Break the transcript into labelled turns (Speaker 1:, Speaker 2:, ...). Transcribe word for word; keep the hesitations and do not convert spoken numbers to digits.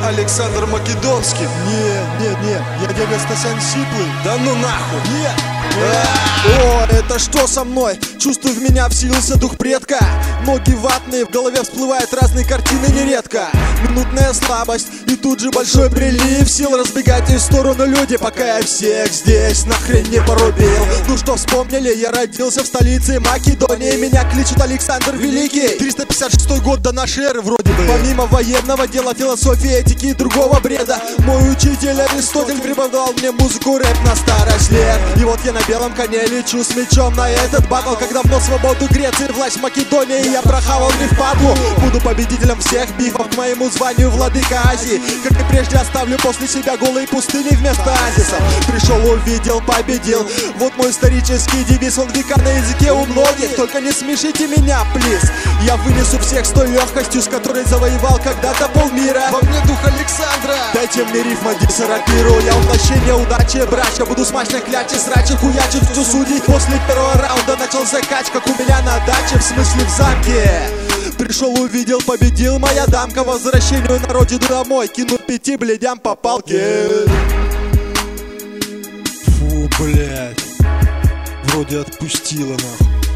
Speaker 1: Александр Македонский.
Speaker 2: Не, не, не, я дядя Стасян Сиплый.
Speaker 1: Да ну нахуй.
Speaker 2: Нет. О, это что со мной? Чувствую, в меня вселился дух предка. Ноги ватные, в голове всплывают разные картины нередко. Минутная слабость и тут же большой прилив сил. Разбегайте в сторону люди, пока я всех здесь нахрен не порубил. Ну что, вспомнили? Я родился в столице Македонии. Меня кличут Александр Великий. триста пятьдесят шестой год до нашей эры вроде бы. Помимо военного дела, философии, этики и другого бреда, мой учитель Аристотель преподавал мне музыку, рэп на старость лет. И вот я на белом коне лечу с мечом на этот батл. Как давно свободу Греции, власть Македонии я прохавал не впадлу. Буду победителем всех бифов, к моему званию владыка Азии. Как и прежде оставлю после себя голые пустыни вместо оазисов. Пришел, увидел, победил. Вот мой исторический девиз, он века на языке у многих. Только не смешите меня, плиз. Я вынесу всех с той легкостью, с которой завоевал когда-то полмира.
Speaker 1: Во мне дух Александра.
Speaker 2: Дайте мне рифма, диссерапирую. Я воплощение удачи, брача. Буду смачно клячи, срачи, хуячить всю судей. После первого раунда начал закач, как у меня на даче, в смысле в замке. Пришел, увидел, победил, моя дамка. Возвращению на родину домой кину пяти блядям по палке.
Speaker 1: Фу, блядь. Вроде отпустила нахуй.